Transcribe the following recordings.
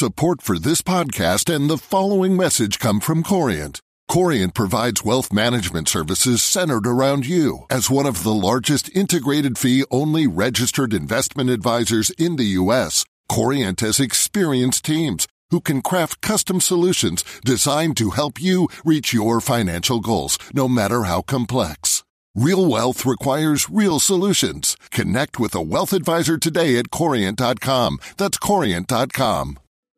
Support for this podcast and the following message come from Corient. Corient provides wealth management services centered around you. As one of the largest integrated fee-only registered investment advisors in the U.S., Corient has experienced teams who can craft custom solutions designed to help you reach your financial goals, no matter how complex. Real wealth requires real solutions. Connect with a wealth advisor today at Corient.com. That's Corient.com.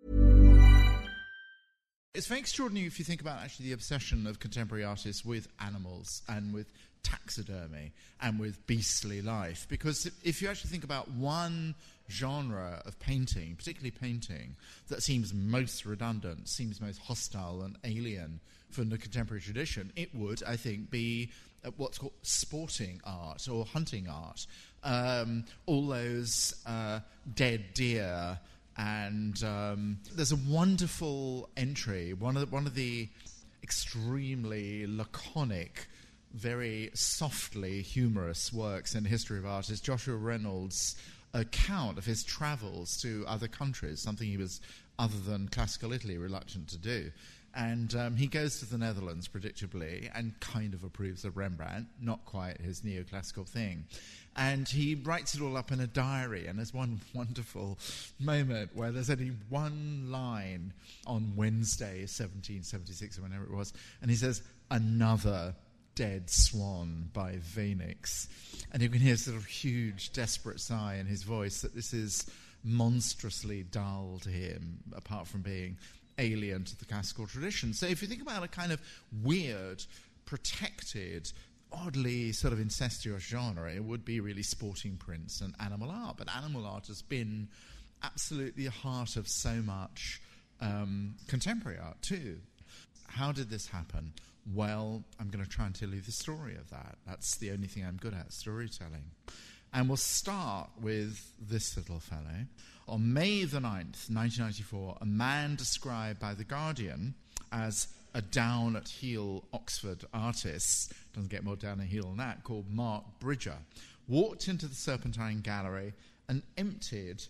It's very extraordinary if you think about actually the obsession of contemporary artists with animals and with taxidermy and with beastly life. Because if you actually think about one genre of painting, particularly painting, that seems most redundant, seems most hostile and alien from the contemporary tradition, it would, I think, be what's called sporting art or hunting art. All those dead deer. And there's a wonderful entry, one of the extremely laconic, very softly humorous works in the history of art is Joshua Reynolds' account of his travels to other countries, something he was, other than classical Italy, reluctant to do. And he goes to the Netherlands, predictably, and kind of approves of Rembrandt, not quite his neoclassical thing. And he writes it all up in a diary, and there's one wonderful moment where there's only one line on Wednesday, 1776, or whenever it was, and he says, "Another dead swan by Phoenix." And you can hear a sort of huge, desperate sigh in his voice that this is monstrously dull to him, apart from being alien to the classical tradition. So if you think about a kind of weird, protected, oddly sort of incestuous genre, it would be really sporting prints and animal art. But animal art has been absolutely the heart of so much contemporary art too. How did this happen? Well, I'm going to try and tell you the story of that. That's the only thing I'm good at, storytelling. And we'll start with this little fellow. On May the 9th, 1994, a man described by The Guardian as a down-at-heel Oxford artist, doesn't get more down at heel than that, called Mark Bridger, walked into the Serpentine Gallery and emptied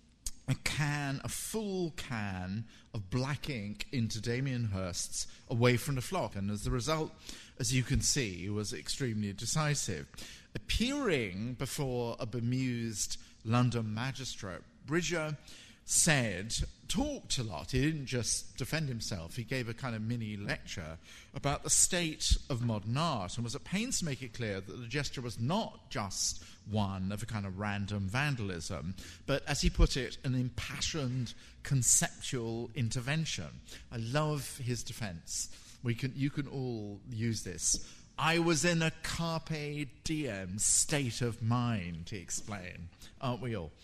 a full can of black ink into Damien Hirst's Away from the Flock. And as a result, as you can see, he was extremely decisive. Appearing before a bemused London magistrate, Bridger talked a lot. He didn't just defend himself. He gave a kind of mini lecture about the state of modern art and was at pains to make it clear that the gesture was not just one of a kind of random vandalism, but, as he put it, an impassioned conceptual intervention. I love his defense. You can all use this. "I was in a carpe diem state of mind," he explained. Aren't we all?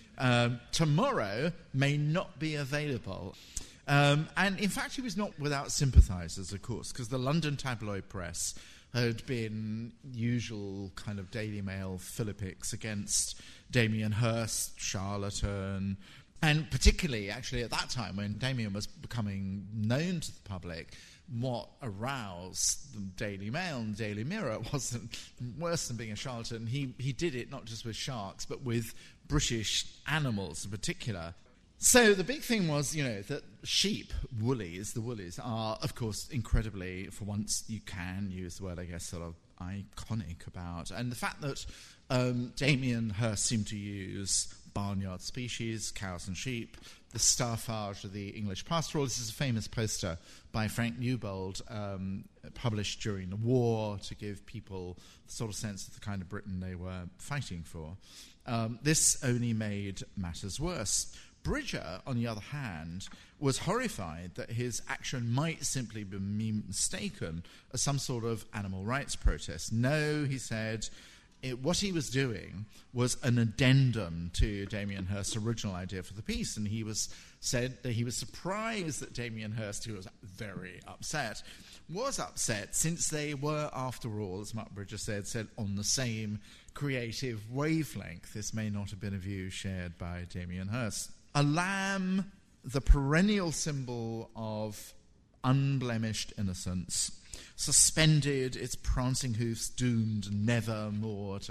Tomorrow may not be available. And in fact, he was not without sympathisers, of course, because the London tabloid press had been usual kind of Daily Mail philippics against Damien Hirst, charlatan, and particularly, actually, at that time when Damien was becoming known to the public, what aroused the Daily Mail and the Daily Mirror wasn't worse than being a charlatan. He did it not just with sharks, but with British animals in particular. So the big thing was, that sheep, the woolies, are, of course, incredibly, for once you can use the word, I guess, sort of iconic about. And the fact that Damien Hirst seemed to use barnyard species, cows and sheep, the staffage of the English pastoral. This is a famous poster by Frank Newbold, published during the war to give people the sort of sense of the kind of Britain they were fighting for. This only made matters worse. Bridger, on the other hand, was horrified that his action might simply be mistaken as some sort of animal rights protest. No, he said, what he was doing was an addendum to Damien Hirst's original idea for the piece, and he said that he was surprised that Damien Hirst, who was very upset, was upset since they were, after all, as Mark Bridger said on the same creative wavelength. This may not have been a view shared by Damien Hirst. A lamb, the perennial symbol of unblemished innocence, suspended its prancing hoofs, doomed never more to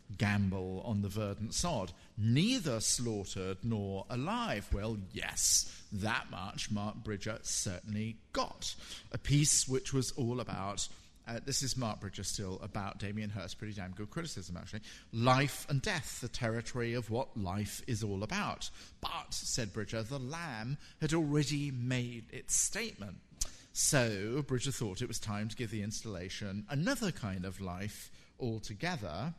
gamble on the verdant sod. Neither slaughtered nor alive. Well, yes, that much Mark Bridger certainly got. A piece which was all about, this is Mark Bridger still, about Damien Hirst, pretty damn good criticism actually, life and death, the territory of what life is all about. But, said Bridger, the lamb had already made its statement. So Bridger thought it was time to give the installation another kind of life altogether.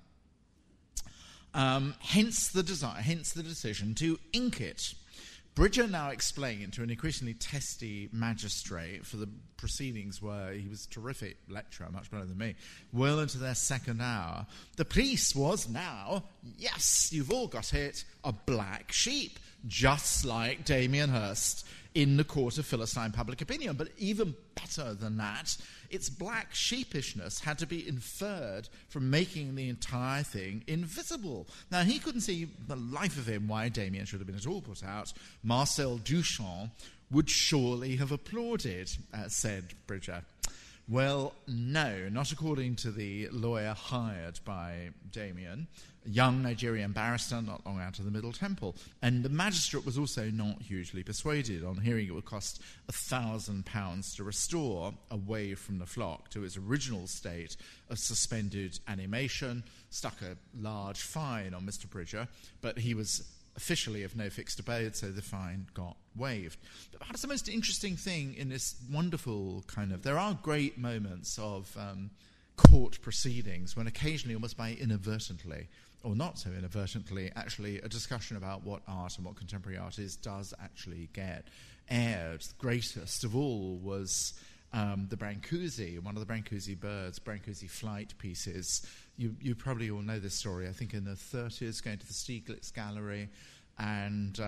Hence the decision to ink it. Bridger now explained to an increasingly testy magistrate for the proceedings where he was a terrific lecturer, much better than me, well into their second hour. The piece was now, yes, you've all got it, a black sheep, just like Damien Hirst in the court of Philistine public opinion. But even better than that, its black sheepishness had to be inferred from making the entire thing invisible. Now, he couldn't see the life of him why Damien should have been at all put out. Marcel Duchamp would surely have applauded, said Bridger. Well, no, not according to the lawyer hired by Damien, a young Nigerian barrister not long out of the Middle Temple. And the magistrate was also not hugely persuaded on hearing it would cost £1,000 to restore Away from the Flock to its original state of suspended animation, stuck a large fine on Mr. Bridger, but he was officially of no fixed abode, so the fine got waived. But perhaps the most interesting thing in this wonderful kind of... There are great moments of court proceedings when occasionally, almost by inadvertently, or not so inadvertently, actually a discussion about what art and what contemporary art is does actually get aired. The greatest of all was the Brancusi, one of the Brancusi birds, Brancusi flight pieces. You probably all know this story. I think in the 30s, going to the Stieglitz Gallery, and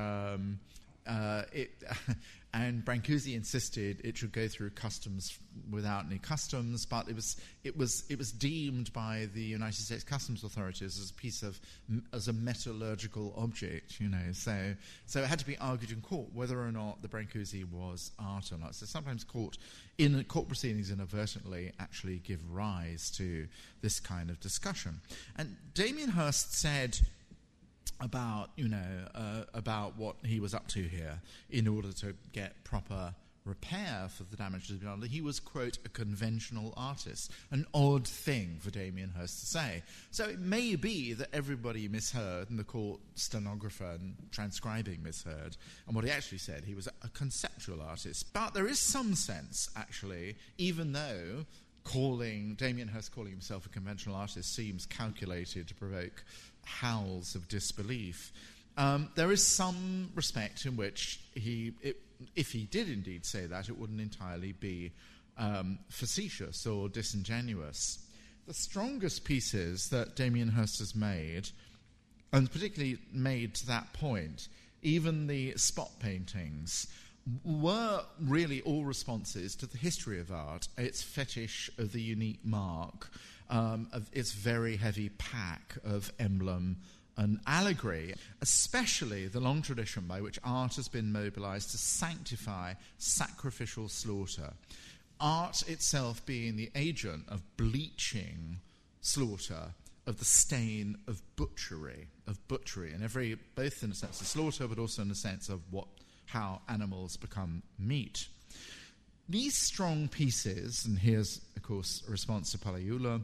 and Brancusi insisted it should go through customs without any customs, but it was deemed by the United States Customs authorities as a piece of as a metallurgical object, So it had to be argued in court whether or not the Brancusi was art or not. So sometimes court proceedings inadvertently actually give rise to this kind of discussion. And Damien Hirst said about what he was up to here in order to get proper repair for the damage that had been done. He was, quote, a conventional artist, an odd thing for Damien Hirst to say. So it may be that everybody misheard, and the court stenographer and transcribing misheard, and what he actually said, he was a conceptual artist. But there is some sense, actually, even though Damien Hirst calling himself a conventional artist seems calculated to provoke howls of disbelief. There is some respect in which if he did indeed say that, it wouldn't entirely be facetious or disingenuous. The strongest pieces that Damien Hirst has made, and particularly made to that point, even the spot paintings, were really all responses to the history of art, its fetish of the unique mark, of its very heavy pack of emblem and allegory, especially the long tradition by which art has been mobilized to sanctify sacrificial slaughter. Art itself being the agent of bleaching slaughter, of the stain of butchery, and both in the sense of slaughter, but also in the sense of how animals become meat. These strong pieces, and here's, of course, a response to Palaiola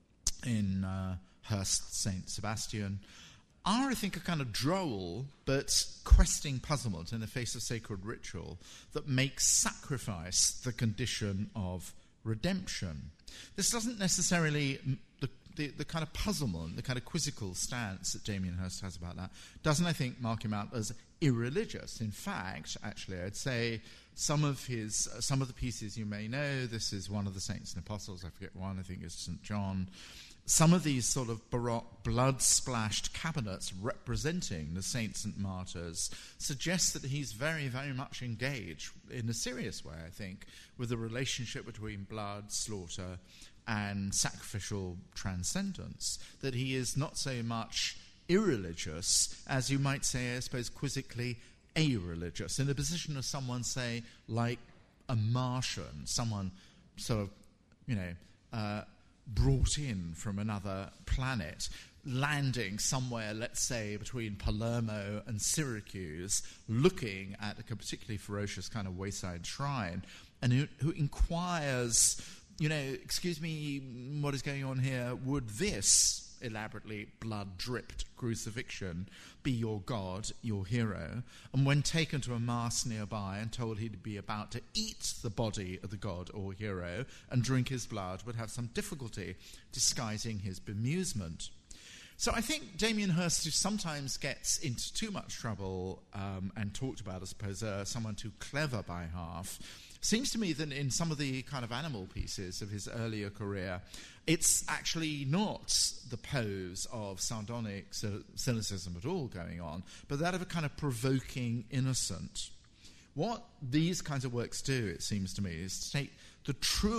in Hirst's Saint Sebastian, are, I think, a kind of droll but questing puzzlement in the face of sacred ritual that makes sacrifice the condition of redemption. This doesn't necessarily... The kind of puzzlement, the kind of quizzical stance that Damien Hirst has about that doesn't, I think, mark him out as irreligious. In fact, actually, I'd say some of the pieces you may know, this is one of the Saints and Apostles, I forget one, I think it's St. John. Some of these sort of Baroque blood-splashed cabinets representing the saints and martyrs suggest that he's very, very much engaged in a serious way, I think, with the relationship between blood, slaughter, and sacrificial transcendence, that he is not so much irreligious as you might say, I suppose, quizzically a-religious, in the position of someone, say, like a Martian, someone sort of, brought in from another planet. landing somewhere, let's say, between Palermo and Syracuse, looking at a particularly ferocious kind of wayside shrine, and who inquires, excuse me, what is going on here? Would this elaborately blood-dripped crucifixion be your god, your hero? And when taken to a mass nearby and told he'd be about to eat the body of the god or hero and drink his blood, would have some difficulty disguising his bemusement. So I think Damien Hirst, who sometimes gets into too much trouble and talked about, I suppose, someone too clever by half, seems to me that in some of the kind of animal pieces of his earlier career, it's actually not the pose of sardonic cynicism at all going on, but that of a kind of provoking innocent. What these kinds of works do, it seems to me, is to take the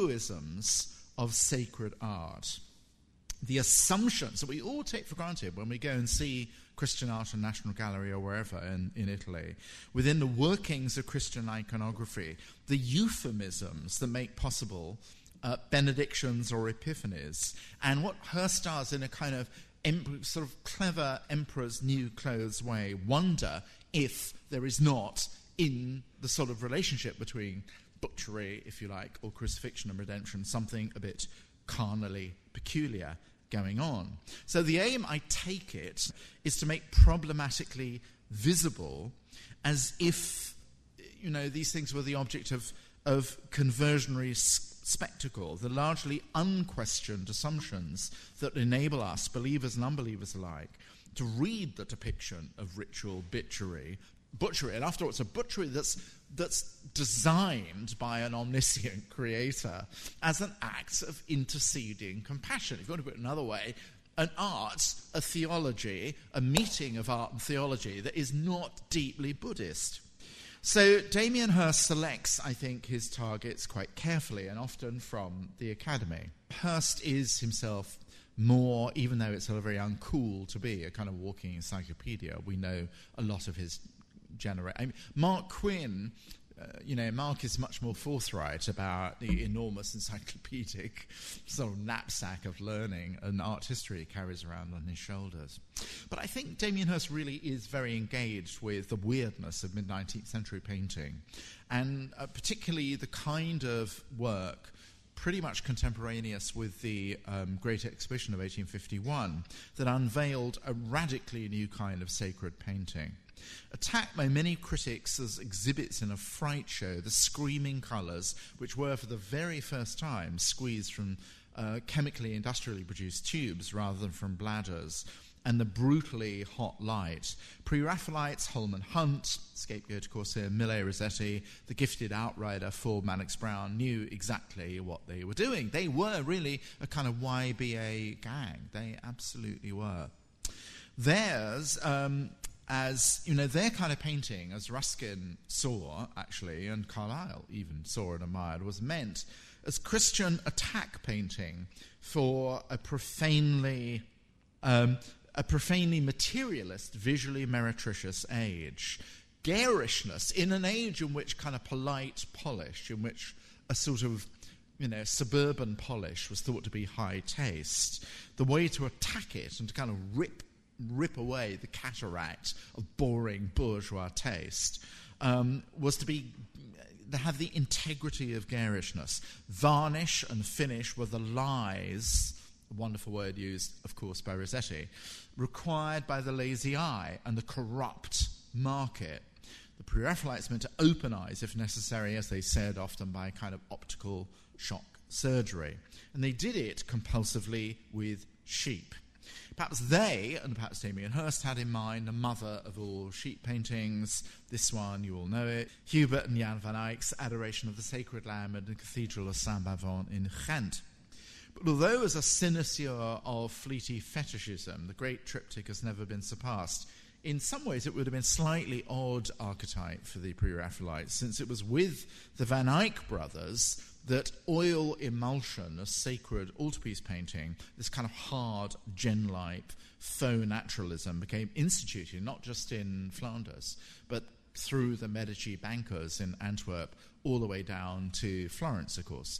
truisms of sacred art, the assumptions that we all take for granted when we go and see Christian art in National Gallery or wherever in Italy, within the workings of Christian iconography, the euphemisms that make possible benedictions or epiphanies, and what Hirst does in a kind of sort of clever emperor's new clothes way, wonder if there is not, in the sort of relationship between butchery, if you like, or crucifixion and redemption, something a bit carnally peculiar going on. So the aim, I take it, is to make problematically visible, as if, these things were the object of conversionary spectacle, the largely unquestioned assumptions that enable us, believers and unbelievers alike, to read the depiction of ritual butchery, and after all, it's a butchery that's designed by an omniscient creator as an act of interceding compassion. If you want to put it another way, an art, a theology, a meeting of art and theology that is not deeply Buddhist. So Damien Hirst selects, I think, his targets quite carefully, and often from the Academy. Hirst is himself more, even though it's very uncool to be a kind of walking encyclopedia, we know a lot of his Mark Quinn, Mark is much more forthright about the enormous encyclopedic sort of knapsack of learning and art history he carries around on his shoulders. But I think Damien Hirst really is very engaged with the weirdness of mid-19th century painting, and particularly the kind of work pretty much contemporaneous with the Great Exhibition of 1851 that unveiled a radically new kind of sacred painting. Attacked by many critics as exhibits in a fright show, the screaming colours, which were for the very first time squeezed from chemically, industrially produced tubes rather than from bladders, and the brutally hot light. Pre-Raphaelites, Holman Hunt, scapegoat Corsair, Millet Rossetti, the gifted outrider Ford Mannix Brown knew exactly what they were doing. They were really a kind of YBA gang. They absolutely were. Theirs, their kind of painting, as Ruskin saw, actually, and Carlyle even saw and admired, was meant as Christian attack painting for a profanely materialist, visually meretricious age. Garishness, in an age in which kind of polite polish, in which a sort of suburban polish was thought to be high taste, the way to attack it and to kind of rip away the cataract of boring bourgeois taste was to have the integrity of garishness. Varnish and finish were the lies, a wonderful word used, of course, by Rossetti, required by the lazy eye and the corrupt market. The Pre-Raphaelites meant to open eyes, if necessary, as they said, often by kind of optical shock surgery. And they did it compulsively with sheep. Perhaps they, and perhaps Damien Hirst, had in mind the mother of all sheep paintings. This one, you all know it, Hubert and Jan van Eyck's Adoration of the Sacred Lamb in the Cathedral of Saint-Bavon in Ghent. But although as a cynosure of fleety fetishism, the great triptych has never been surpassed, in some ways it would have been a slightly odd archetype for the Pre-Raphaelites, since it was with the Van Eyck brothers that oil emulsion, a sacred altarpiece painting, this kind of hard, gen-like faux naturalism became instituted, not just in Flanders, but through the Medici bankers in Antwerp, all the way down to Florence, of course.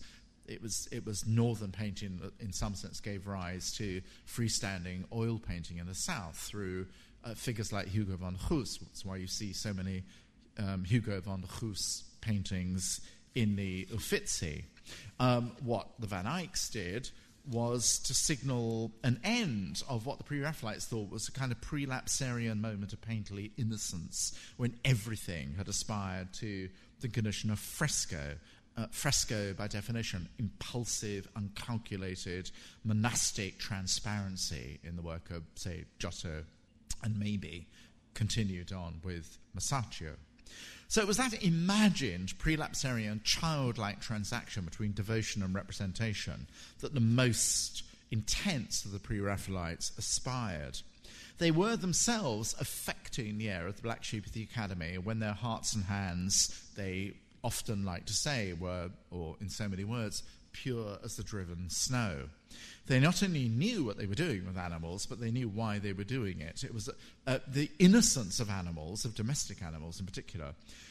it was northern painting that in some sense gave rise to freestanding oil painting in the south through figures like Hugo van Goes. That's why you see so many Hugo van Goes paintings in the Uffizi. What the Van Eycks did was to signal an end of what the pre-Raphaelites thought was a kind of prelapsarian moment of painterly innocence, when everything had aspired to the condition of fresco. Fresco, by definition, impulsive, uncalculated, monastic transparency in the work of, say, Giotto, and maybe continued on with Masaccio. So it was that imagined prelapsarian childlike transaction between devotion and representation that the most intense of the pre-Raphaelites aspired. They were themselves affecting the air of the black sheep of the Academy when their hearts and hands, they often like to say, were, or in so many words, pure as the driven snow. They not only knew what they were doing with animals, but they knew why they were doing it. It was the innocence of animals, of domestic animals in particular,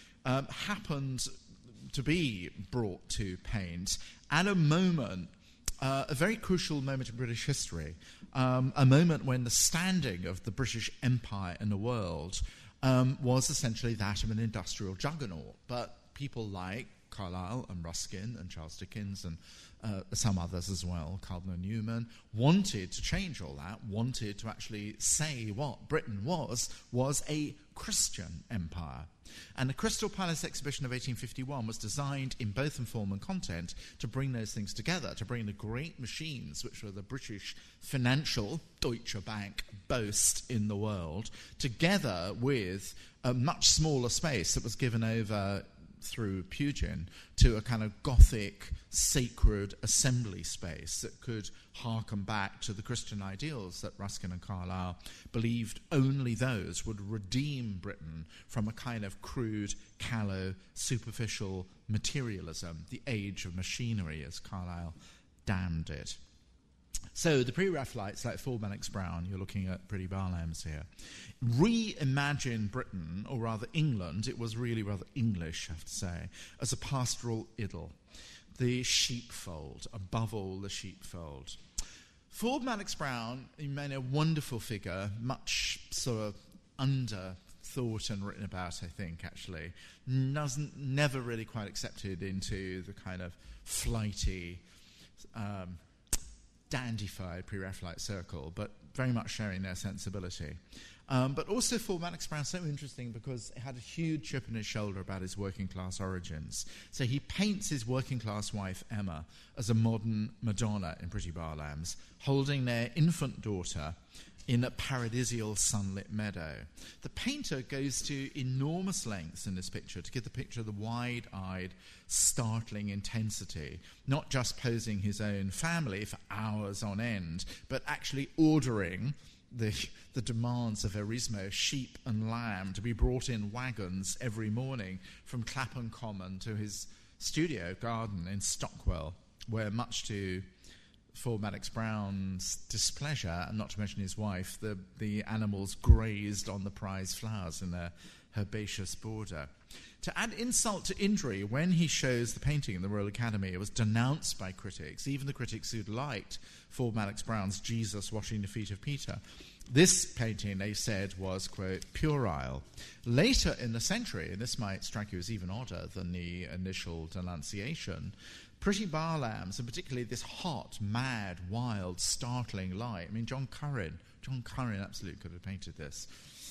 happened to be brought to paint at a moment, a very crucial moment in British history, a moment when the standing of the British Empire in the world was essentially that of an industrial juggernaut. But people like Carlyle and Ruskin and Charles Dickens and some others as well, Cardinal Newman, wanted to change all that, wanted to actually say what Britain was a Christian empire. And the Crystal Palace exhibition of 1851 was designed in both in form and content to bring those things together, to bring the great machines which were the British financial Deutsche Bank boast in the world, together with a much smaller space that was given over through Pugin to a kind of Gothic sacred assembly space that could harken back to the Christian ideals that Ruskin and Carlyle believed only those would redeem Britain from a kind of crude, callow, superficial materialism, the age of machinery, as Carlyle damned it. So the pre-Raphaelites, like Ford Madox Brown, you're looking at Pretty Barlams here, reimagine Britain, or rather England, it was really rather English, I have to say, as a pastoral idyll. The sheepfold, above all the sheepfold. Ford Madox Brown, he made a wonderful figure, much sort of under-thought and written about, I think, actually. Never really quite accepted into the kind of flighty, dandified pre-Raphaelite circle, but very much sharing their sensibility. But also Ford Madox Brown, so interesting because it had a huge chip on his shoulder about his working class origins. So he paints his working class wife, Emma, as a modern Madonna in Pretty Barlams, holding their infant daughter in a paradisial sunlit meadow. The painter goes to enormous lengths in this picture to give the picture the wide-eyed, startling intensity, not just posing his own family for hours on end, but actually ordering the demands of Erismo, sheep and lamb, to be brought in wagons every morning from Clapham Common to his studio garden in Stockwell, where much to Ford Madox Brown's displeasure, and not to mention his wife, the animals grazed on the prize flowers in their herbaceous border. To add insult to injury, when he shows the painting in the Royal Academy, it was denounced by critics, even the critics who'd liked Ford Madox Brown's Jesus washing the feet of Peter. This painting, they said, was, quote, puerile. Later in the century, and this might strike you as even odder than the initial denunciation, Pretty Barlams, and particularly this hot, mad, wild, startling light. I mean, John Currin absolutely could have painted this,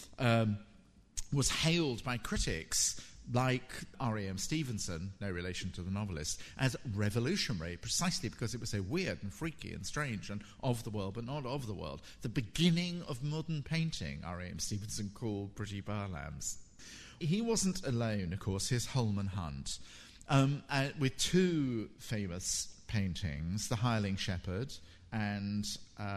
was hailed by critics like R.A.M. Stevenson, no relation to the novelist, as revolutionary, precisely because it was so weird and freaky and strange and of the world, but not of the world. The beginning of modern painting, R.A.M. Stevenson called Pretty Barlams. He wasn't alone, of course. Here's Holman Hunt, with two famous paintings, The Hireling Shepherd and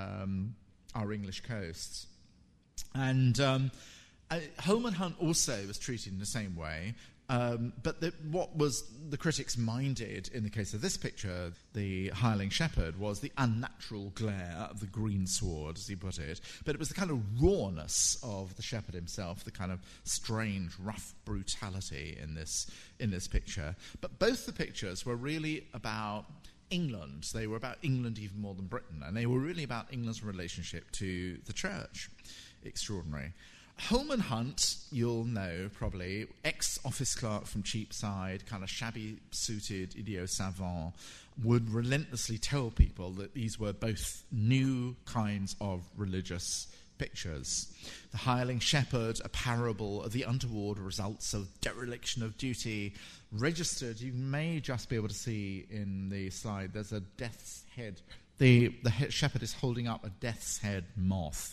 Our English Coasts. And Holman Hunt also was treated in the same way, but what was the critics minded in the case of this picture, The Hireling Shepherd, was the unnatural glare of the greensward, as he put it, but it was the kind of rawness of the shepherd himself, the kind of strange, rough brutality in this picture. But both the pictures were really about England. They were about England even more than Britain, and they were really about England's relationship to the church. Extraordinary. Holman Hunt, you'll know probably, ex-office clerk from Cheapside, kind of shabby-suited idiot savant, would relentlessly tell people that these were both new kinds of religious pictures. The Hireling Shepherd, a parable of the untoward results of dereliction of duty, registered, you may just be able to see in the slide, there's a death's head. The shepherd is holding up a death's head moth,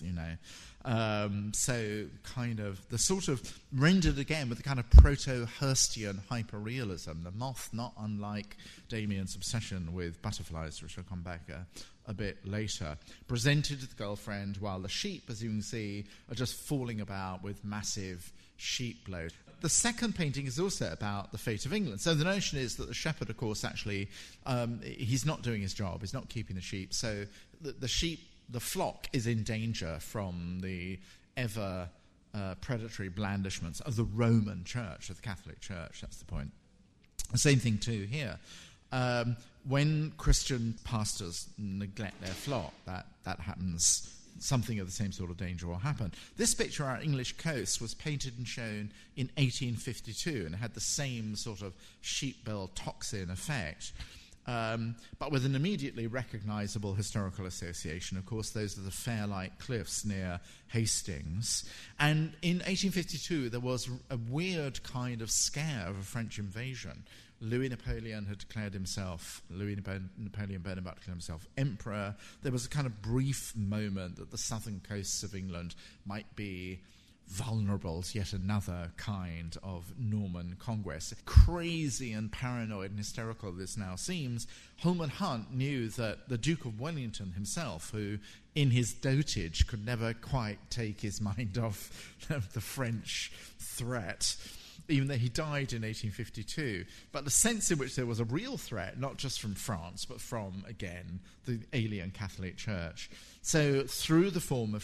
so kind of the sort of rendered again with the kind of proto-Hirstian hyperrealism. The moth, not unlike Damien's obsession with butterflies, which I'll come back a bit later, presented to the girlfriend, while the sheep, as you can see, are just falling about with massive sheep load. The second painting is also about the fate of England. So the notion is that the shepherd, of course, actually, he's not doing his job. He's not keeping the sheep. So the flock is in danger from the ever predatory blandishments of the Roman Church, of the Catholic Church. That's the point. The same thing too here. When Christian pastors neglect their flock, that happens. Something of the same sort of danger will happen. This picture, our English coast, was painted and shown in 1852 and had the same sort of sheep bill toxin effect, but with an immediately recognisable historical association. Of course, those are the Fairlight Cliffs near Hastings. And in 1852, there was a weird kind of scare of a French invasion. Napoleon Bonaparte declared himself emperor. There was a kind of brief moment that the southern coasts of England might be vulnerable to yet another kind of Norman conquest. Crazy and paranoid and hysterical this now seems, Holman Hunt knew that the Duke of Wellington himself, who in his dotage could never quite take his mind off the French threat, even though he died in 1852, but the sense in which there was a real threat, not just from France, but from, again, the alien Catholic Church. So through the form of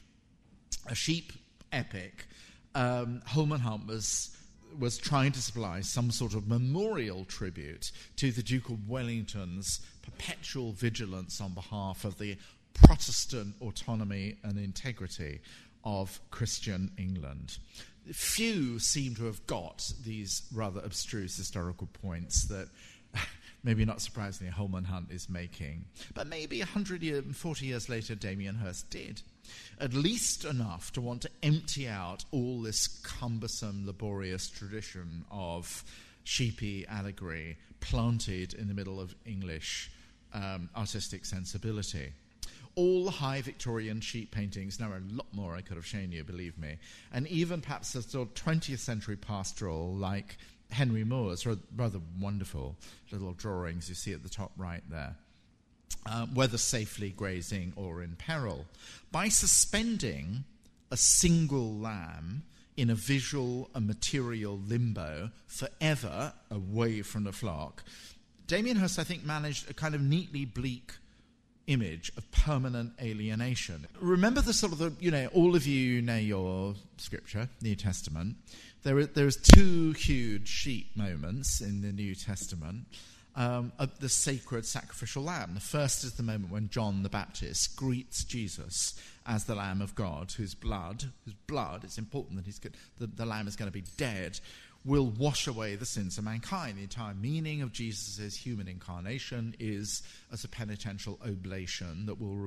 a sheep epic, Holman Hunt was trying to supply some sort of memorial tribute to the Duke of Wellington's perpetual vigilance on behalf of the Protestant autonomy and integrity of Christian England. Few seem to have got these rather abstruse historical points that, maybe not surprisingly, Holman Hunt is making. But maybe 140 years later, Damien Hirst did. At least enough to want to empty out all this cumbersome, laborious tradition of sheepy allegory planted in the middle of English artistic sensibility. All the high Victorian sheep paintings, there are a lot more I could have shown you, believe me, and even perhaps a sort of 20th century pastoral like Henry Moore's, rather wonderful little drawings you see at the top right there, whether safely grazing or in peril. By suspending a single lamb in a visual and material limbo forever away from the flock, Damien Hirst, I think, managed a kind of neatly bleak image of permanent alienation. Remember the sort of all of you know your scripture, New Testament. There's two huge sheep moments in the New Testament of the sacred sacrificial lamb. The first is the moment when John the Baptist greets Jesus as the Lamb of God, whose blood, it's important that the lamb is going to be dead, will wash away the sins of mankind. The entire meaning of Jesus' human incarnation is as a penitential oblation that will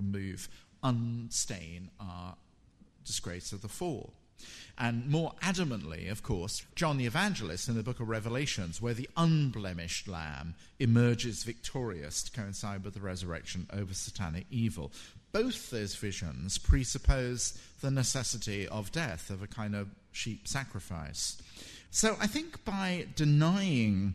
unstain our disgrace of the fall. And more adamantly, of course, John the Evangelist in the book of Revelations, where the unblemished lamb emerges victorious to coincide with the resurrection over satanic evil. Both those visions presuppose the necessity of death, of a kind of sheep sacrifice. So I think by denying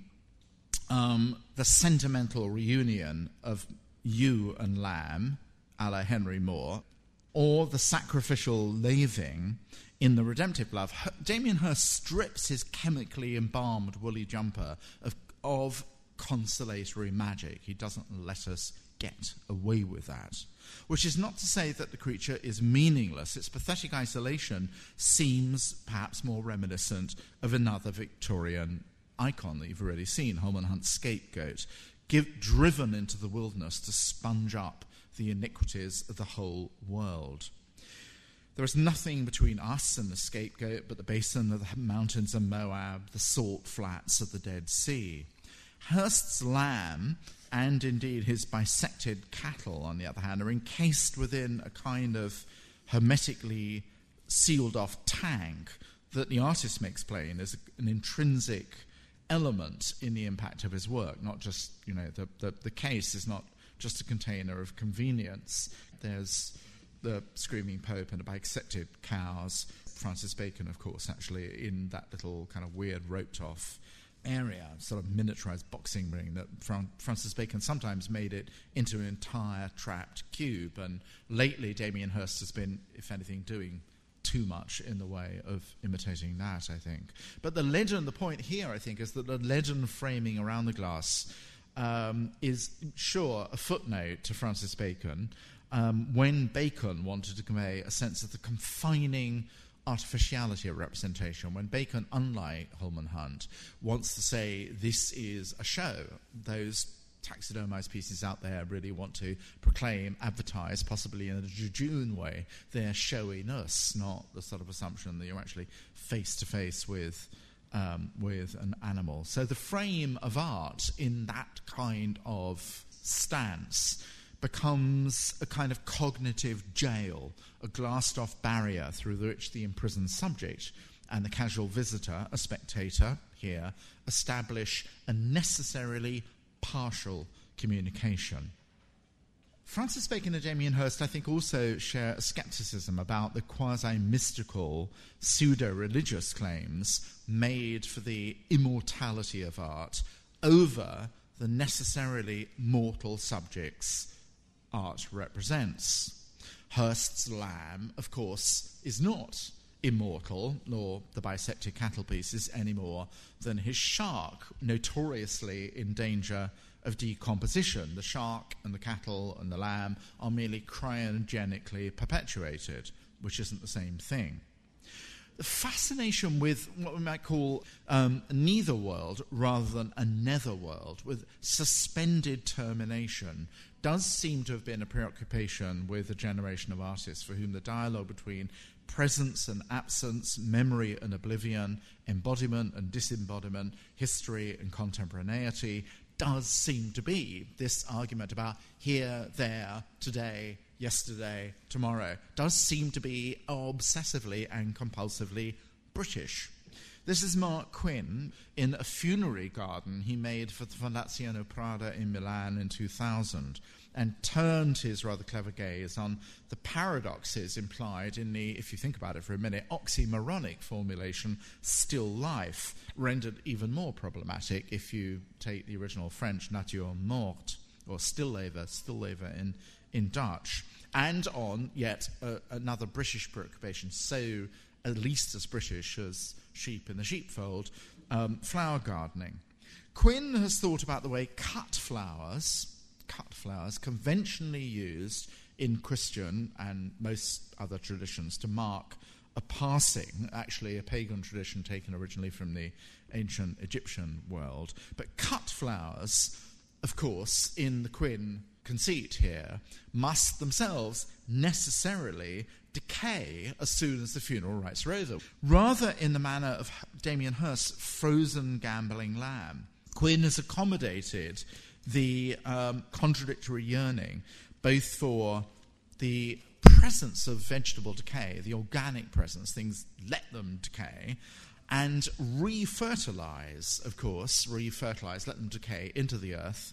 the sentimental reunion of ewe and lamb, a la Henry Moore, or the sacrificial laving in the redemptive love, Damien Hirst strips his chemically embalmed woolly jumper of consolatory magic. He doesn't let us get away with that. Which is not to say that the creature is meaningless. Its pathetic isolation seems perhaps more reminiscent of another Victorian icon that you've already seen, Holman Hunt's scapegoat, driven into the wilderness to sponge up the iniquities of the whole world. There is nothing between us and the scapegoat but the basin of the mountains of Moab, the salt flats of the Dead Sea. Hurst's lamb, and indeed his bisected cattle, on the other hand, are encased within a kind of hermetically sealed-off tank that the artist makes plain as an intrinsic element in the impact of his work. Not just, the case is not just a container of convenience. There's the screaming Pope and the bisected cows. Francis Bacon, of course, actually in that little kind of weird roped-off area, sort of miniaturized boxing ring that Francis Bacon sometimes made it into an entire trapped cube. And lately, Damien Hirst has been, if anything, doing too much in the way of imitating that, I think. But the point here, I think, is that the legend framing around the glass is, sure, a footnote to Francis Bacon, when Bacon wanted to convey a sense of the confining artificiality of representation, when Bacon, unlike Holman Hunt, wants to say this is a show. Those taxidermized pieces out there really want to proclaim, advertise, possibly in a jejune way, their showiness, not the sort of assumption that you're actually face-to-face with an animal. So the frame of art in that kind of stance becomes a kind of cognitive jail, a glassed-off barrier through which the imprisoned subject and the casual visitor, a spectator here, establish a necessarily partial communication. Francis Bacon and Damien Hirst, I think, also share a skepticism about the quasi-mystical, pseudo-religious claims made for the immortality of art over the necessarily mortal subjects art represents. Hirst's lamb, of course, is not immortal, nor the bisected cattle pieces, any more than his shark, notoriously in danger of decomposition. The shark and the cattle and the lamb are merely cryogenically perpetuated, which isn't the same thing. The fascination with what we might call a neither world rather than a netherworld, with suspended termination, does seem to have been a preoccupation with a generation of artists for whom the dialogue between presence and absence, memory and oblivion, embodiment and disembodiment, history and contemporaneity does seem to be this argument about here, there, today, yesterday, tomorrow, does seem to be obsessively and compulsively British. This is Mark Quinn in a funerary garden he made for the Fondazione Prada in Milan in 2000, and turned his rather clever gaze on the paradoxes implied in the, if you think about it for a minute, oxymoronic formulation still life, rendered even more problematic if you take the original French nature morte, or still labor in Dutch, and on yet another British preoccupation, so at least as British as sheep in the sheepfold, flower gardening. Quinn has thought about the way cut flowers conventionally used in Christian and most other traditions to mark a passing, actually a pagan tradition taken originally from the ancient Egyptian world, but cut flowers, of course, in the Quinn conceit here, must themselves necessarily decay as soon as the funeral rites are over. Rather in the manner of Damien Hirst's frozen gambling lamb, Quinn has accommodated the contradictory yearning, both for the presence of vegetable decay, the organic presence, things let them decay, and refertilize, let them decay into the earth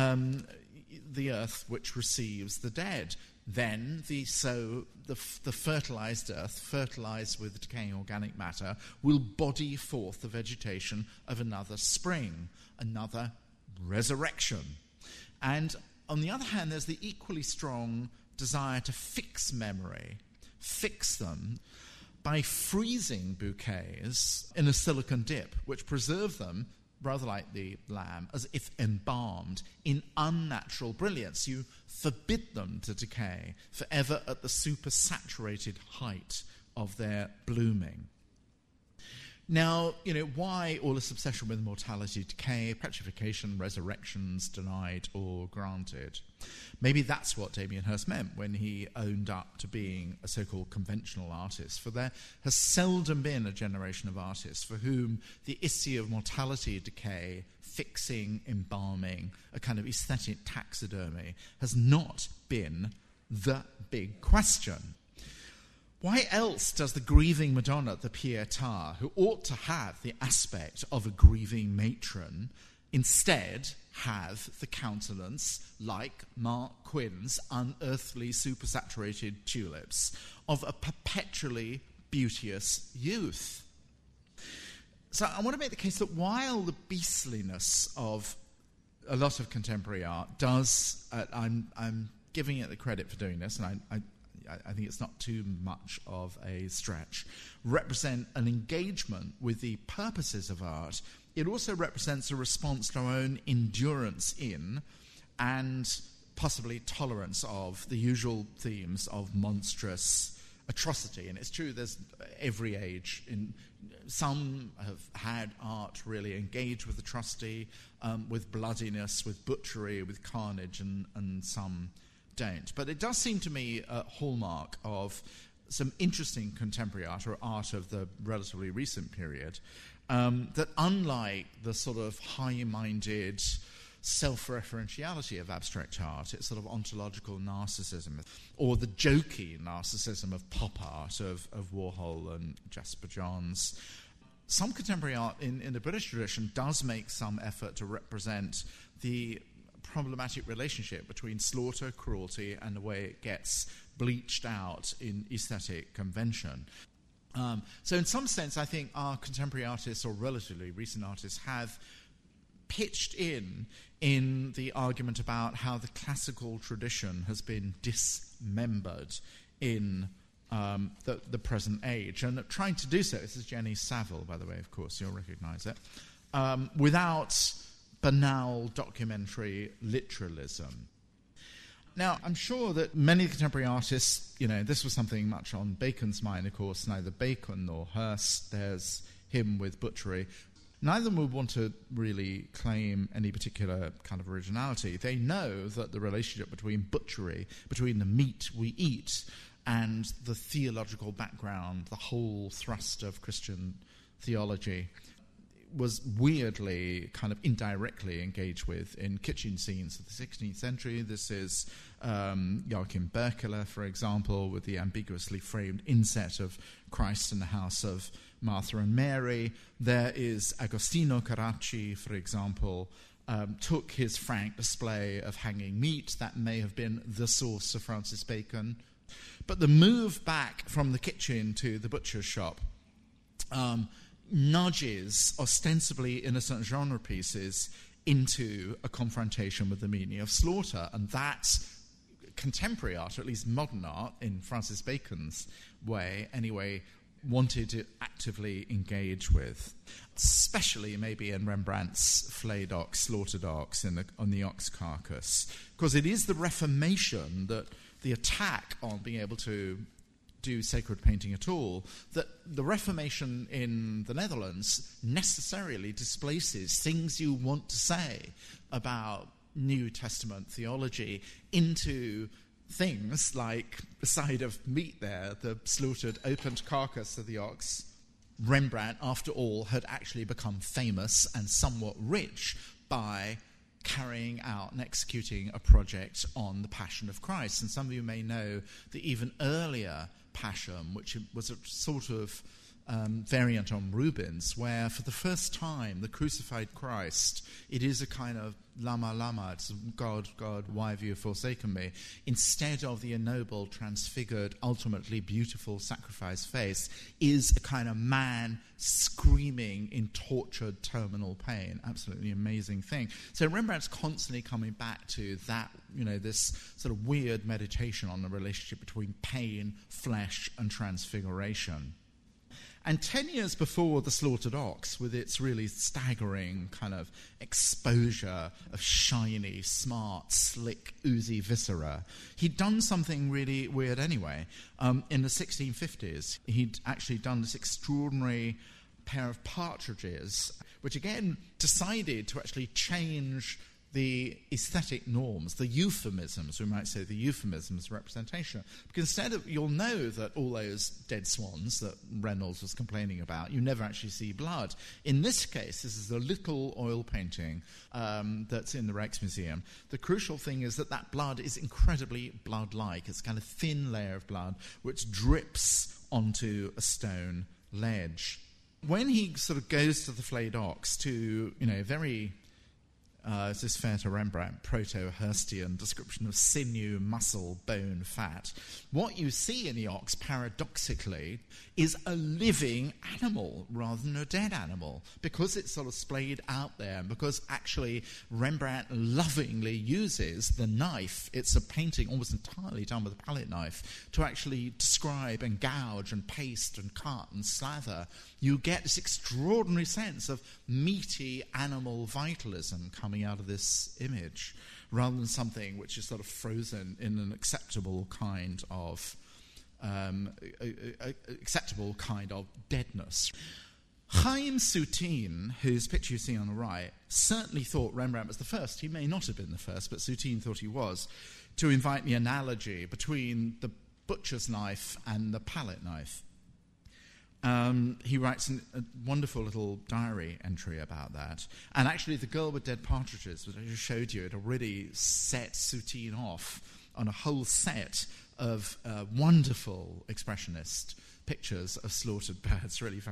which receives the dead. Then the fertilized earth, fertilized with decaying organic matter, will body forth the vegetation of another spring, another resurrection. And on the other hand, there's the equally strong desire to fix memory, fix them, by freezing bouquets in a silicon dip, which preserve them, rather like the lamb, as if embalmed in unnatural brilliance. You forbid them to decay, forever at the supersaturated height of their blooming. Now, why all this obsession with mortality, decay, petrification, resurrections denied or granted? Maybe that's what Damien Hirst meant when he owned up to being a so-called conventional artist, for there has seldom been a generation of artists for whom the issue of mortality, decay, fixing, embalming, a kind of aesthetic taxidermy has not been the big question. Why else does the grieving Madonna, the Pietà, who ought to have the aspect of a grieving matron, instead have the countenance, like Mark Quinn's unearthly supersaturated tulips, of a perpetually beauteous youth? So I want to make the case that while the beastliness of a lot of contemporary art does, I'm giving it the credit for doing this, and I think it's not too much of a stretch, represent an engagement with the purposes of art, it also represents a response to our own endurance in and possibly tolerance of the usual themes of monstrous atrocity. And it's true, there's every age. Some have had art really engage with atrocity, with bloodiness, with butchery, with carnage, and some don't. But it does seem to me a hallmark of some interesting contemporary art, or art of the relatively recent period, that unlike the sort of high-minded self-referentiality of abstract art, its sort of ontological narcissism, or the jokey narcissism of pop art of Warhol and Jasper Johns. Some contemporary art in the British tradition does make some effort to represent the problematic relationship between slaughter, cruelty, and the way it gets bleached out in aesthetic convention. So in some sense, I think our contemporary artists, or relatively recent artists, have pitched in the argument about how the classical tradition has been dismembered in the present age. And trying to do so, this is Jenny Saville, by the way, of course, you'll recognise it, without banal documentary literalism. Now, I'm sure that many contemporary artists, this was something much on Bacon's mind, of course, neither Bacon nor Hirst, there's him with butchery. Neither of them would want to really claim any particular kind of originality. They know that the relationship between butchery, between the meat we eat, and the theological background, the whole thrust of Christian theology, was weirdly, kind of indirectly engaged with in kitchen scenes of the 16th century. This is Joachim Berkeler, for example, with the ambiguously framed inset of Christ in the house of Martha and Mary. There is Agostino Carracci, for example, took his frank display of hanging meat. That may have been the source of Francis Bacon. But the move back from the kitchen to the butcher's shop nudges ostensibly innocent genre pieces into a confrontation with the meaning of slaughter. And that's contemporary art, or at least modern art, in Francis Bacon's way anyway, wanted to actively engage with, especially maybe in Rembrandt's flayed ox, slaughtered ox on the ox carcass, because it is the Reformation, that the attack on being able to do sacred painting at all, that the Reformation in the Netherlands necessarily displaces things you want to say about New Testament theology into things like the side of meat there, the slaughtered, opened carcass of the ox. Rembrandt, after all, had actually become famous and somewhat rich by carrying out and executing a project on the Passion of Christ. And some of you may know the even earlier Passion, which was a sort of variant on Rubens, where for the first time the crucified Christ, it is a kind of lama lama, it's God, God, why have you forsaken me? Instead of the ennobled, transfigured, ultimately beautiful sacrifice face, is a kind of man screaming in tortured terminal pain. Absolutely amazing thing. So Rembrandt's constantly coming back to that, this sort of weird meditation on the relationship between pain, flesh, and transfiguration. And 10 years before The Slaughtered Ox, with its really staggering kind of exposure of shiny, smart, slick, oozy viscera, he'd done something really weird anyway. In the 1650s, he'd actually done this extraordinary pair of partridges, which again decided to actually change the aesthetic norms, the euphemisms, we might say the euphemisms of representation. Because instead of, you'll know that all those dead swans that Reynolds was complaining about, you never actually see blood. In this case, this is a little oil painting that's in the Rijksmuseum. The crucial thing is that blood is incredibly blood-like. It's a kind of thin layer of blood which drips onto a stone ledge. When he sort of goes to the flayed ox to, very... is this fair to Rembrandt, proto-Hirstian description of sinew, muscle, bone, fat? What you see in the ox, paradoxically, is a living animal rather than a dead animal, because it's sort of splayed out there, and because actually Rembrandt lovingly uses the knife. It's a painting almost entirely done with a palette knife to actually describe and gouge and paste and cut and slather. You get this extraordinary sense of meaty animal vitalism coming out of this image, rather than something which is sort of frozen in an acceptable kind of deadness. Chaim Soutine, whose picture you see on the right, certainly thought Rembrandt was the first. He may not have been the first, but Soutine thought he was, to invite the analogy between the butcher's knife and the palette knife. He writes a wonderful little diary entry about that. And actually, The Girl with Dead Partridges, which I just showed you, it already set Soutine off on a whole set of wonderful expressionist pictures of slaughtered birds. Really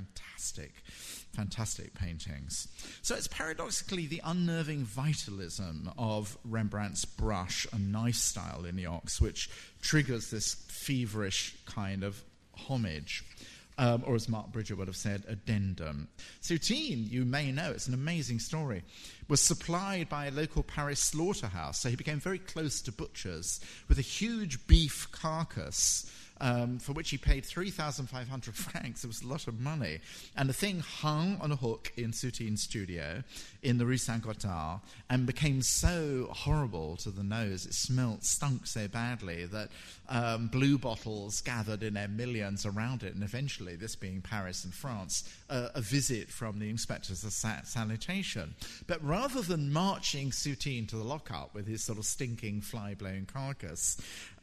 fantastic paintings. So it's paradoxically the unnerving vitalism of Rembrandt's brush and knife style in the ox which triggers this feverish kind of homage. Or as Mark Bridger would have said, addendum. Soutine, you may know, it's an amazing story, was supplied by a local Paris slaughterhouse, so he became very close to butchers with a huge beef carcass for which he paid 3,500 francs. It was a lot of money. And the thing hung on a hook in Soutine's studio in the Rue Saint-Gothard and became so horrible to the nose, it stunk so badly that blue bottles gathered in their millions around it, and eventually, this being Paris and France, a visit from the inspectors of sanitation. But rather than marching Soutine to the lockup with his sort of stinking, fly-blown carcass,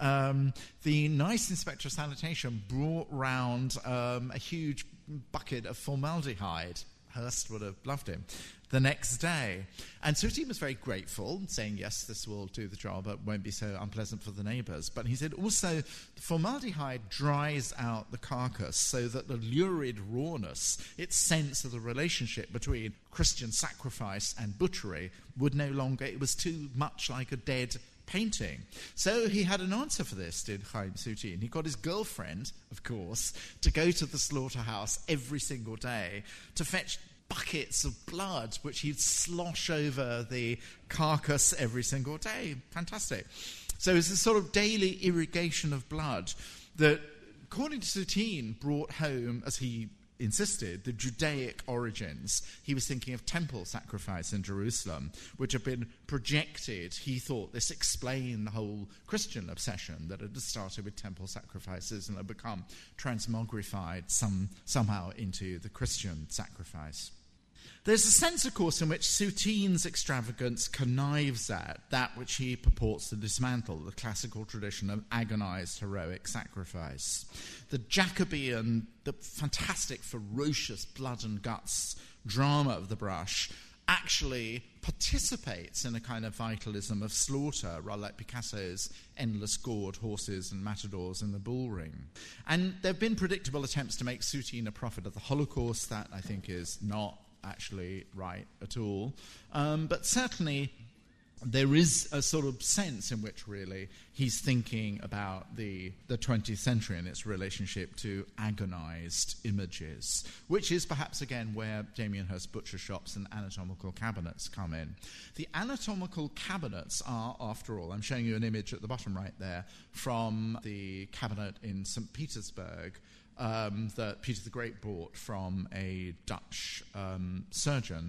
the nice inspector of sanitation brought round a huge bucket of formaldehyde. Hearst would have loved him. The next day. And Soutine was very grateful, saying, yes, this will do the job, it won't be so unpleasant for the neighbours. But he said also, the formaldehyde dries out the carcass so that the lurid rawness, its sense of the relationship between Christian sacrifice and butchery, would no longer, it was too much like a dead painting. So he had an answer for this, did Chaim Soutine. He got his girlfriend, of course, to go to the slaughterhouse every single day to fetch buckets of blood which he'd slosh over the carcass every single day. Fantastic. So it's a sort of daily irrigation of blood that, according to Soutine, brought home, as he insisted, the Judaic origins. He was thinking of temple sacrifice in Jerusalem, which had been projected. He thought this explained the whole Christian obsession that had started with temple sacrifices and had become transmogrified somehow into the Christian sacrifice. There's a sense, of course, in which Soutine's extravagance connives at that which he purports to dismantle, the classical tradition of agonized heroic sacrifice. The Jacobean, the fantastic, ferocious blood and guts drama of the brush actually participates in a kind of vitalism of slaughter, rather like Picasso's endless gored horses and matadors in the bull ring. And there have been predictable attempts to make Soutine a prophet of the Holocaust. That, I think, is not actually right at all. But certainly there is a sort of sense in which really he's thinking about the 20th century and its relationship to agonized images, which is perhaps again where Damien Hirst butcher shops and anatomical cabinets come in. The anatomical cabinets are, after all, I'm showing you an image at the bottom right there from the cabinet in St. Petersburg that Peter the Great bought from a Dutch surgeon,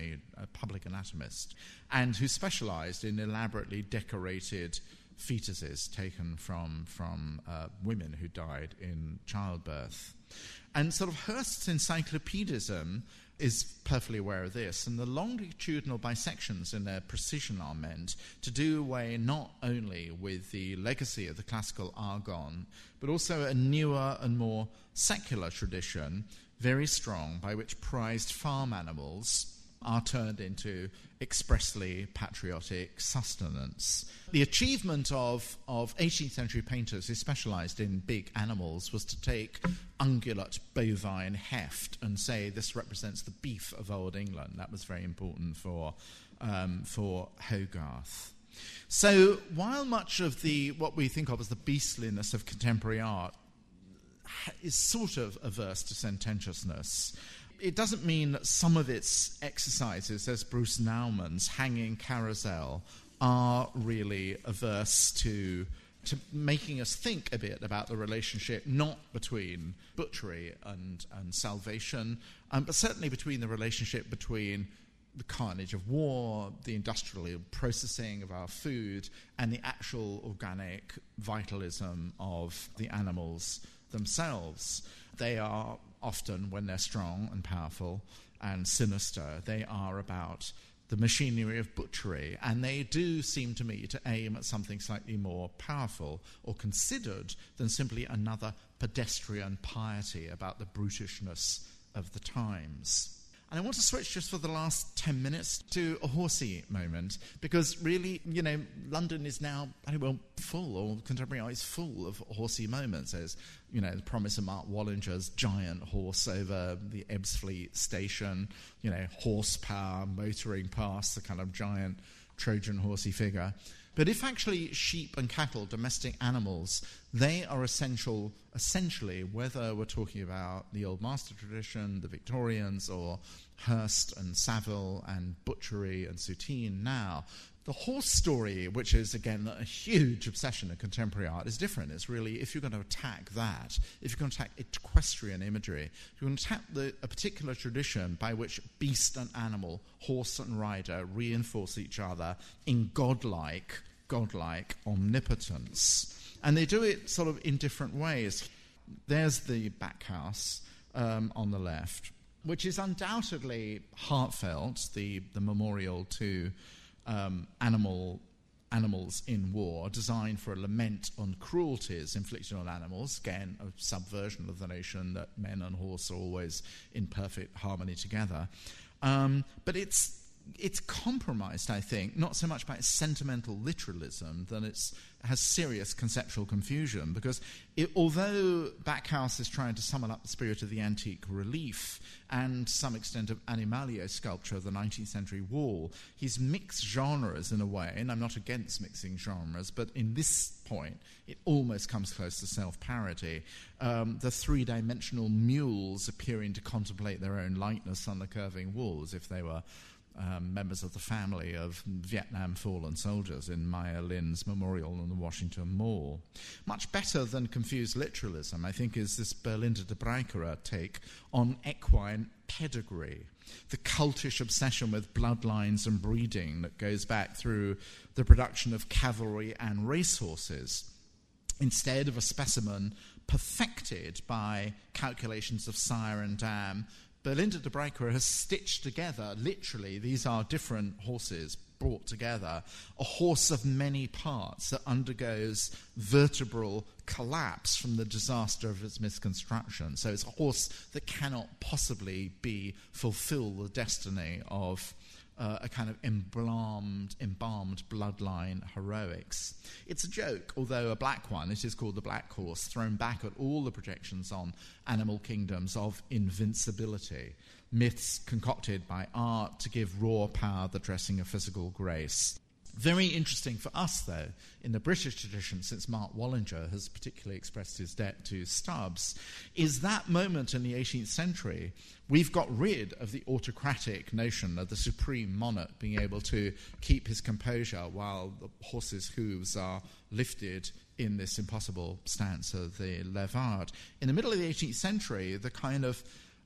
a public anatomist, and who specialised in elaborately decorated fetuses taken from women who died in childbirth. And sort of Hirst's encyclopedism is perfectly aware of this, and the longitudinal bisections in their precision are meant to do away not only with the legacy of the classical Argon, but also a newer and more secular tradition, very strong, by which prized farm animals are turned into expressly patriotic sustenance. The achievement of 18th century painters who specialised in big animals was to take ungulate bovine heft and say this represents the beef of Old England. That was very important for Hogarth. So while much of what we think of as the beastliness of contemporary art is sort of averse to sententiousness, it doesn't mean that some of its exercises, as Bruce Naumann's Hanging Carousel, are really averse to making us think a bit about the relationship not between butchery and salvation, but certainly between the relationship between the carnage of war, the industrial processing of our food, and the actual organic vitalism of the animals themselves. They are often, when they're strong and powerful and sinister, they are about the machinery of butchery, and they do seem to me to aim at something slightly more powerful or considered than simply another pedestrian piety about the brutishness of the times. And I want to switch just for the last 10 minutes to a horsey moment, because really, London is now full, or contemporary art is full of horsey moments. There's, the promise of Mark Wallinger's giant horse over the Ebbsfleet station, horsepower motoring past the kind of giant Trojan horsey figure. But if actually sheep and cattle, domestic animals, they are essentially, whether we're talking about the Old Master tradition, the Victorians, or Hirst and Saville and butchery and Soutine now, the horse story, which is, again, a huge obsession in contemporary art, is different. It's really, if you're going to attack that, if you're going to attack equestrian imagery, if you're going to attack a particular tradition by which beast and animal, horse and rider, reinforce each other in godlike omnipotence. And they do it sort of in different ways. There's the backhouse on the left, which is undoubtedly heartfelt, the memorial to animals in war, designed for a lament on cruelties inflicted on animals, again, a subversion of the notion that men and horse are always in perfect harmony together. But it's compromised, I think, not so much by its sentimental literalism than it has serious conceptual confusion, because although Backhouse is trying to summon up the spirit of the antique relief and some extent of animalia sculpture of the 19th century wall, he's mixed genres in a way, and I'm not against mixing genres, but in this point it almost comes close to self-parody. The three-dimensional mules appearing to contemplate their own likeness on the curving wall as if they were members of the family of Vietnam fallen soldiers in Maya Lin's memorial on the Washington Mall. Much better than confused literalism, I think, is this Berlinda de Breikere take on equine pedigree, the cultish obsession with bloodlines and breeding that goes back through the production of cavalry and racehorses, instead of a specimen perfected by calculations of sire and dam. Berlinda de Breikere has stitched together, literally, these are different horses brought together, a horse of many parts that undergoes vertebral collapse from the disaster of its misconstruction. So it's a horse that cannot possibly fulfill the destiny of a kind of embalmed bloodline heroics. It's a joke, although a black one. It is called the Black Horse, thrown back at all the projections on animal kingdoms of invincibility, myths concocted by art to give raw power the dressing of physical grace. Very interesting for us, though, in the British tradition, since Mark Wallinger has particularly expressed his debt to Stubbs, is that moment in the 18th century we've got rid of the autocratic notion of the supreme monarch being able to keep his composure while the horse's hooves are lifted in this impossible stance of the levade. In the middle of the 18th century, the kind of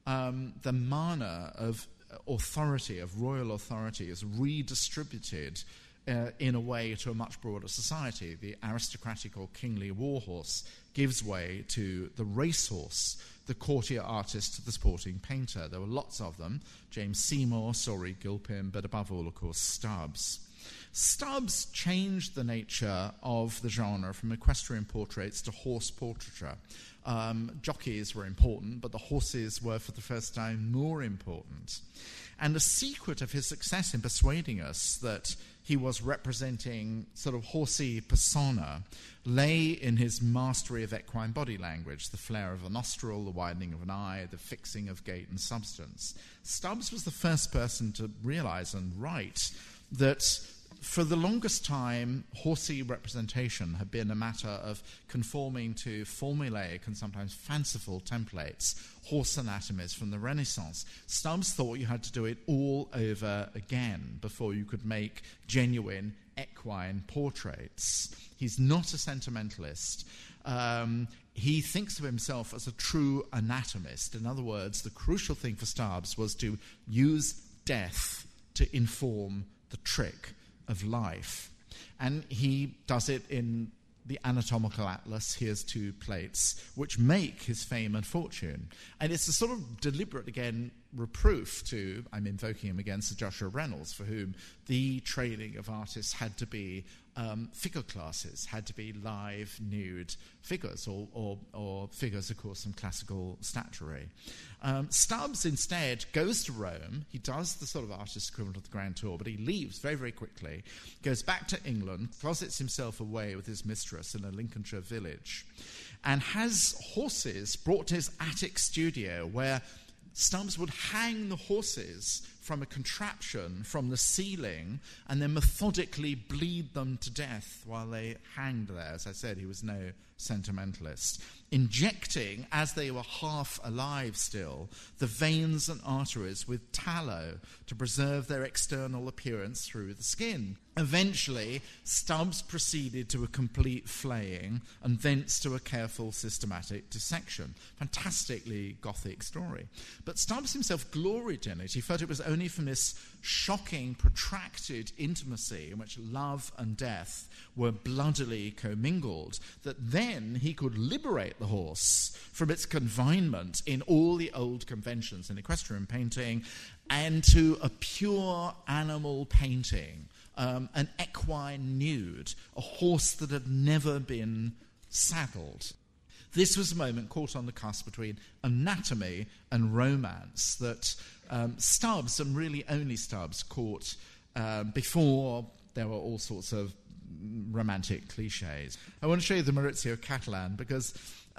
the mana of authority, of royal authority, is redistributed in a way to a much broader society. The aristocratic or kingly warhorse gives way to the racehorse, the courtier artist to the sporting painter. There were lots of them, James Seymour, Saury Gilpin, but above all, of course, Stubbs. Stubbs changed the nature of the genre from equestrian portraits to horse portraiture. Jockeys were important, but the horses were for the first time more important. And the secret of his success in persuading us that he was representing sort of horsey persona lay in his mastery of equine body language, the flare of a nostril, the widening of an eye, the fixing of gait and substance. Stubbs was the first person to realize and write that for the longest time, horsey representation had been a matter of conforming to formulaic and sometimes fanciful templates, horse anatomies from the Renaissance. Stubbs thought you had to do it all over again before you could make genuine equine portraits. He's not a sentimentalist. He thinks of himself as a true anatomist. In other words, the crucial thing for Stubbs was to use death to inform the trick of life. And he does it in the Anatomical Atlas. Here's 2 plates, which make his fame and fortune. And it's a sort of deliberate, again, reproof to, I'm invoking him against Sir Joshua Reynolds, for whom the training of artists had to be figure classes, had to be live, nude figures, or figures, of course, from classical statuary. Stubbs, instead, goes to Rome. He does the sort of artist equivalent of the Grand Tour, but he leaves very, very quickly, goes back to England, closets himself away with his mistress in a Lincolnshire village, and has horses brought to his attic studio where Stubbs would hang the horses from a contraption from the ceiling and then methodically bleed them to death while they hanged there. As I said, he was no sentimentalist. Injecting, as they were half alive still, the veins and arteries with tallow to preserve their external appearance through the skin. Eventually, Stubbs proceeded to a complete flaying and thence to a careful, systematic dissection. Fantastically Gothic story. But Stubbs himself gloried in it. He felt it was only from this shocking, protracted intimacy in which love and death were bloodily commingled that then he could liberate the horse from its confinement in all the old conventions in equestrian painting and to a pure animal painting. An equine nude, a horse that had never been saddled. This was a moment caught on the cusp between anatomy and romance that Stubbs, and really only Stubbs, caught before there were all sorts of romantic cliches. I want to show you the Maurizio Cattelan because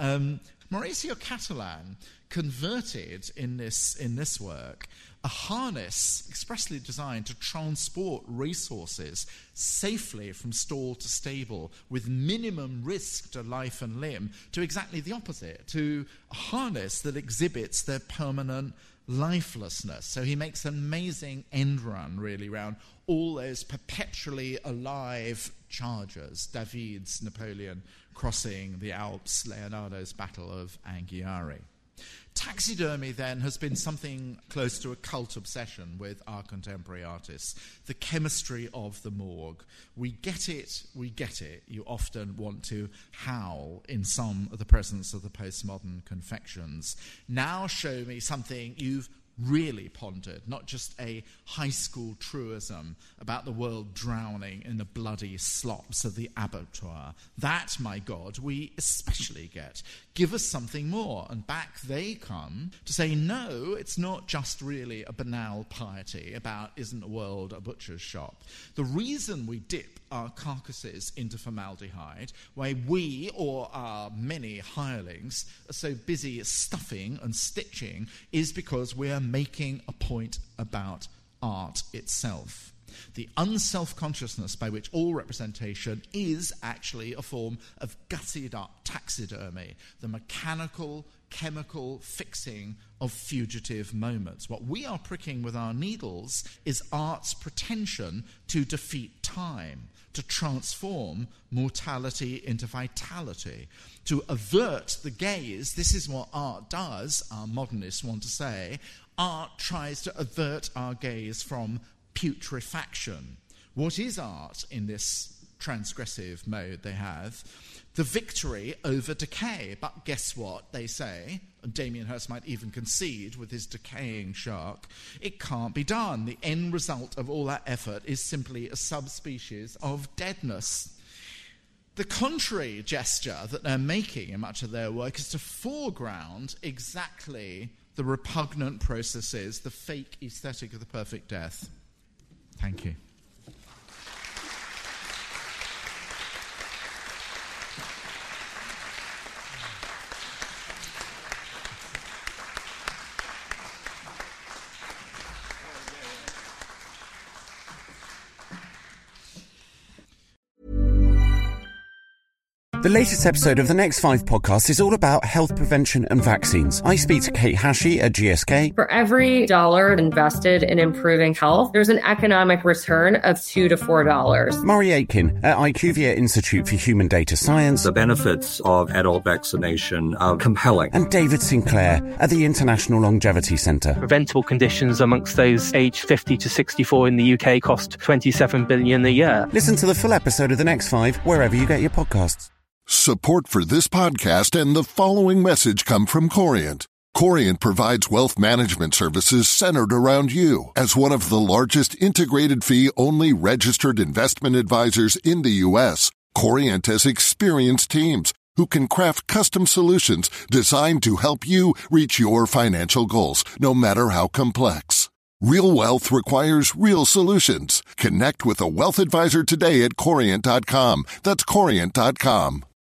Maurizio Cattelan converted in this work a harness expressly designed to transport racehorses safely from stall to stable with minimum risk to life and limb to exactly the opposite, to a harness that exhibits their permanent lifelessness. So he makes an amazing end run, really, around all those perpetually alive chargers, David's Napoleon crossing the Alps, Leonardo's Battle of Anghiari. Taxidermy, then, has been something close to a cult obsession with our contemporary artists. The chemistry of the morgue. We get it. You often want to howl in some of the presence of the postmodern confections. Now show me something you've really pondered, not just a high school truism about the world drowning in the bloody slops of the abattoir. That, my God, we especially get. Give us something more. And back they come to say, no, it's not just really a banal piety about isn't the world a butcher's shop. The reason we dip our carcasses into formaldehyde, why we or our many hirelings are so busy stuffing and stitching, is because we are making a point about art itself. The unself-consciousness by which all representation is actually a form of gutted-up taxidermy, the mechanical, chemical fixing of fugitive moments. What we are pricking with our needles is art's pretension to defeat time, to transform mortality into vitality, to avert the gaze. This is what art does, our modernists want to say. Art tries to avert our gaze from putrefaction. What is art in this transgressive mode they have, the victory over decay. But guess what? They say, and Damien Hirst might even concede with his decaying shark, it can't be done. The end result of all that effort is simply a subspecies of deadness. The contrary gesture that they're making in much of their work is to foreground exactly the repugnant processes, the fake aesthetic of the perfect death. Thank you. The latest episode of the Next 5 podcast is all about health prevention and vaccines. I speak to Kate Hashey at GSK. For every dollar invested in improving health, there's an economic return of $2 to $4. Murray Aitken at IQVIA Institute for Human Data Science. The benefits of adult vaccination are compelling. And David Sinclair at the International Longevity Centre. Preventable conditions amongst those aged 50 to 64 in the UK cost $27 billion a year. Listen to the full episode of the Next 5 wherever you get your podcasts. Support for this podcast and the following message come from Corient. Corient provides wealth management services centered around you. As one of the largest integrated fee-only registered investment advisors in the U.S., Corient has experienced teams who can craft custom solutions designed to help you reach your financial goals, no matter how complex. Real wealth requires real solutions. Connect with a wealth advisor today at Corient.com. That's Corient.com.